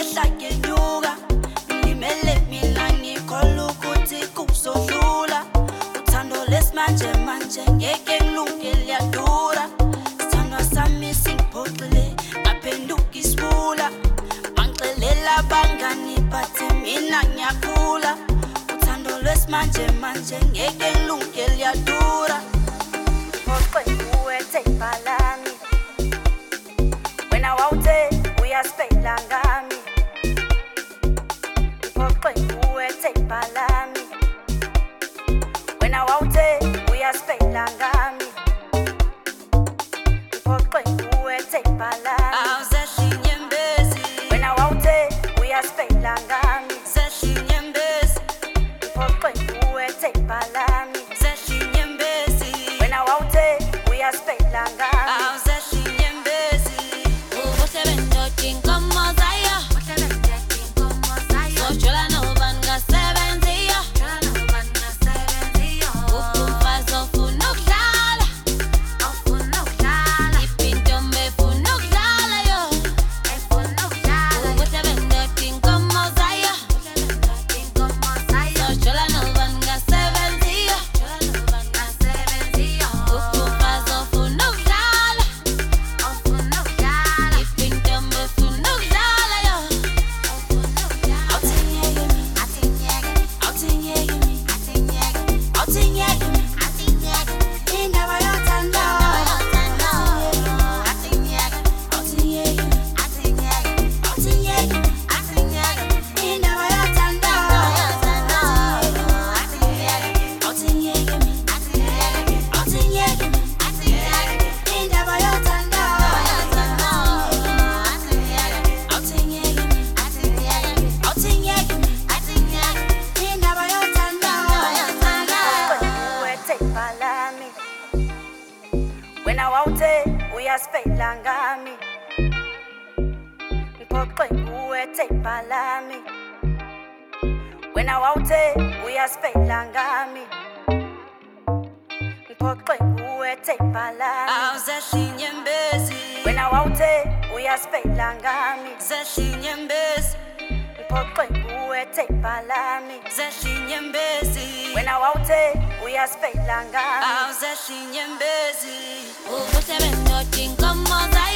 Uhlakenyuka Ngimele mina ngikholwa ukuthi kuzodlula Uthando lesimanje manje ngeke ngilunge liyadura Sithandwa sami singiphoxile ngaphenduka isibula Bangixelela abangani bathi mina ngiyakhula Uthando lesimanje manje ngeke ngilunge liyadura Phoxe kuwe themba lami Wena wawuthe uyaspela ngami Phoxe kuwe themba lami Wena wawuthe uyaspela ngami Phoxe kuwe themba lami Awuzehlinye mbezi Wena wawuthe uyaspela ngami Zehlinye mbezi Phoxe kuwe themba lami Zehlinye mbezi Wena wawuthe uyaspela ngami Awuzehlinye mbezi Ubuhle bendoda inkomo zayo Sojola nobani ngasebenziyo Umfazi ofuna ukudlala Ipintombi efuna ukudlala yo Ubuhle bendoda inkomo zayo Sojola nobani ngasebenziyo Umfazi ofuna ukudlala Ipintombi efuna ukudlala yo Indaba yothando Indaba yothando Indaba yothando Indaba yothando Kuwe themba lami Wena wawuthe uyaspela ngami Ngiphoxe kuwe themba lami Wena wawuthe uyaspela ngami Ngiphoxe kuwe themba lami Awuzehlinye mbezi Wena wawuthe uyaspela ngami Zehlinye mbezi Ngiphoxe kuwe themba lami Zehlinye mbezi Wena wawuthe uyaspela ngami Awuzehlinye mbezi Ubuhle bendoda inkomo zayo